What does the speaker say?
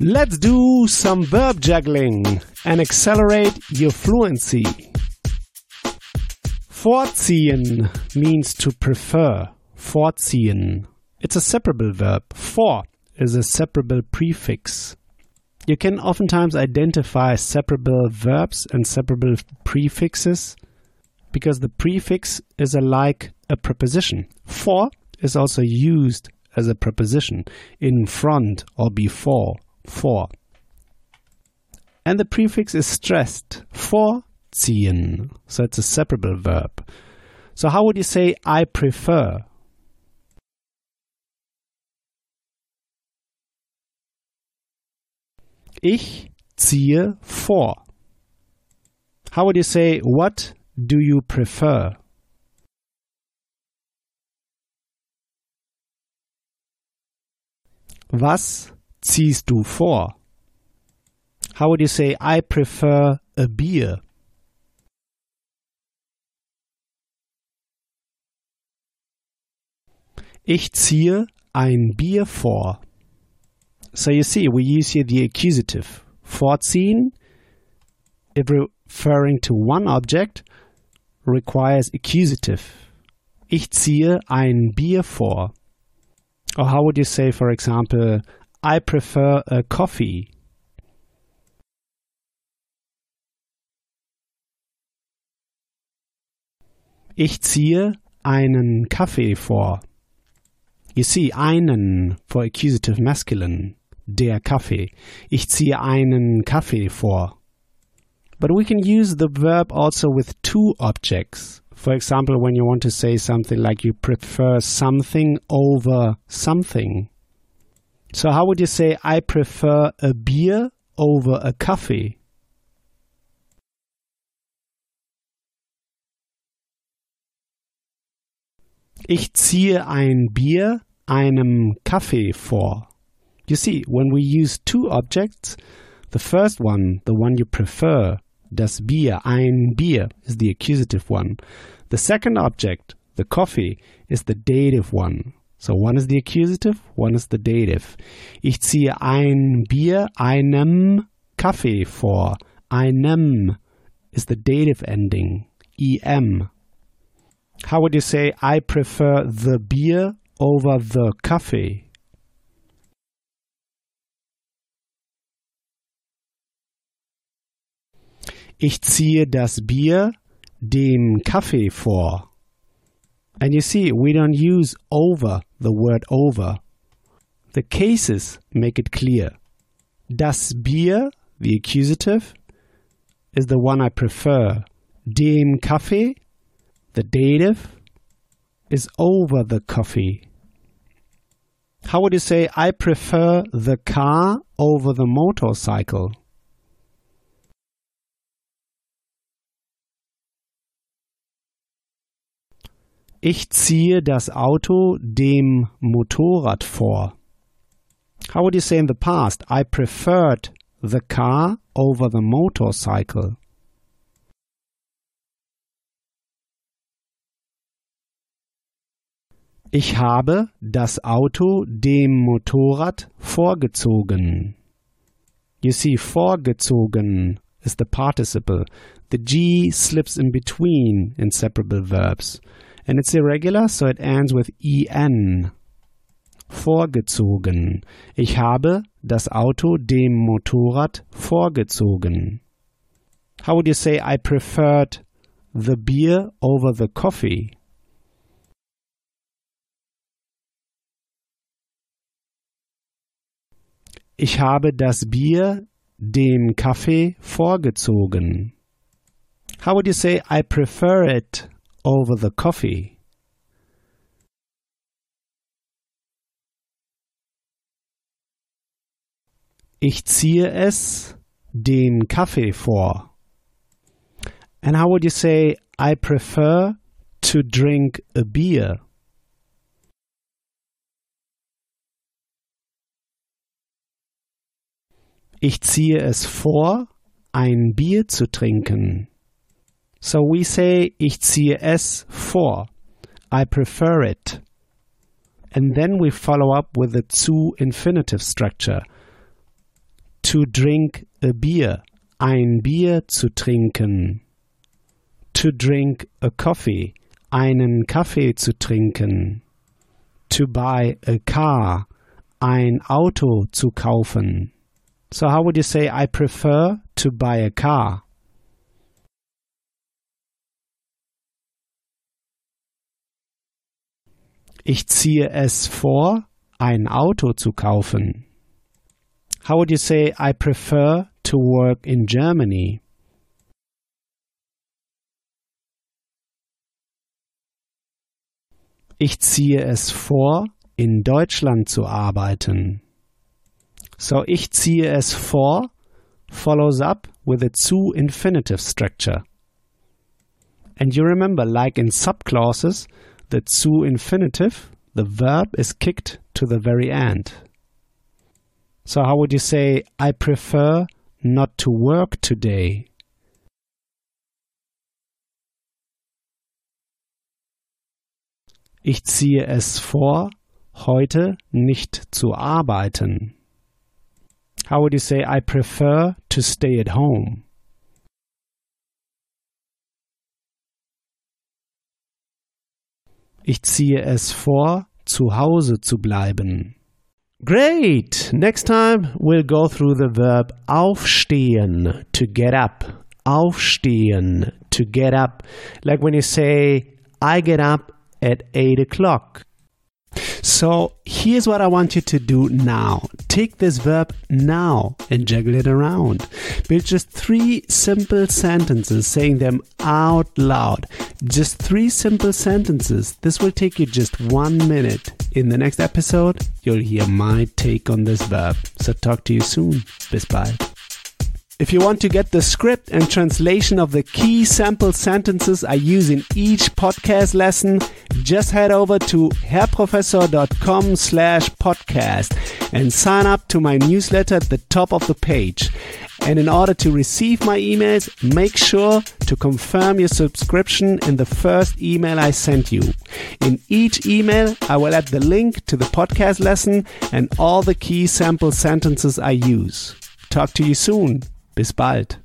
Let's do some verb juggling and accelerate your fluency. Vorziehen means to prefer. Vorziehen. It's a separable verb. Vor is a separable prefix. You can oftentimes identify separable verbs and separable prefixes because the prefix is like a preposition. For is also used as a preposition in front or before. For. And the prefix is stressed. Vorziehen. So it's a separable verb. So how would you say I prefer? Ich ziehe vor. How would you say what do you prefer? Was ziehst du vor? How would you say I prefer a beer? Ich ziehe ein Bier vor. So you see, we use here the accusative. Vorziehen, if referring to one object, requires accusative. Ich ziehe ein Bier vor. Or how would you say, for example, I prefer a coffee? Ich ziehe einen Kaffee vor. You see, einen for accusative masculine. Der Kaffee. Ich ziehe einen Kaffee vor. But we can use the verb also with two objects. For example, when you want to say something like you prefer something over something. So how would you say I prefer a beer over a coffee? Ich ziehe ein Bier einem Kaffee vor. You see, when we use two objects, the first one, the one you prefer, das Bier, ein Bier, is the accusative one. The second object, the coffee, is the dative one. So one is the accusative, one is the dative. Ich ziehe ein Bier einem Kaffee vor. Einem is the dative ending, em. How would you say I prefer the beer over the coffee? Ich ziehe das Bier dem Kaffee vor. And you see, we don't use over, the word over. The cases make it clear. Das Bier, the accusative, is the one I prefer. Dem Kaffee, the dative, is over the coffee. How would you say I prefer the car over the motorcycle? Ich ziehe das Auto dem Motorrad vor. How would you say in the past, I preferred the car over the motorcycle? Ich habe das Auto dem Motorrad vorgezogen. You see, vorgezogen is the participle. The G slips in between inseparable verbs. And it's irregular, so it ends with en. Vorgezogen. Ich habe das Auto dem Motorrad vorgezogen. How would you say I preferred the beer over the coffee? Ich habe das Bier dem Kaffee vorgezogen. How would you say I prefer it over the coffee? Ich ziehe es den Kaffee vor. And how would you say I prefer to drink a beer? Ich ziehe es vor, ein Bier zu trinken. So we say, ich ziehe es vor. I prefer it. And then we follow up with the zu infinitive structure. To drink a beer. Ein Bier zu trinken. To drink a coffee. Einen Kaffee zu trinken. To buy a car. Ein Auto zu kaufen. So how would you say I prefer to buy a car? Ich ziehe es vor, ein Auto zu kaufen. How would you say I prefer to work in Germany? Ich ziehe es vor, in Deutschland zu arbeiten. So ich ziehe es vor follows up with a zu infinitive structure. And you remember, like in subclauses, the zu infinitive, the verb is kicked to the very end. So how would you say, I prefer not to work today? Ich ziehe es vor, heute nicht zu arbeiten. How would you say, I prefer to stay at home? Ich ziehe es vor, zu Hause zu bleiben. Great! Next time we'll go through the verb aufstehen, to get up. Aufstehen, to get up. Like when you say, I get up at 8 o'clock. So here's what I want you to do now. Take this verb now and juggle it around. Build just 3 simple sentences, saying them out loud. Just 3 simple sentences. This will take you just 1 minute. In the next episode, you'll hear my take on this verb. So talk to you soon. Bis bald. If you want to get the script and translation of the key sample sentences I use in each podcast lesson, just head over to herrprofessor.com/podcast and sign up to my newsletter at the top of the page. And in order to receive my emails, make sure to confirm your subscription in the first email I sent you. In each email, I will add the link to the podcast lesson and all the key sample sentences I use. Talk to you soon. Bis bald.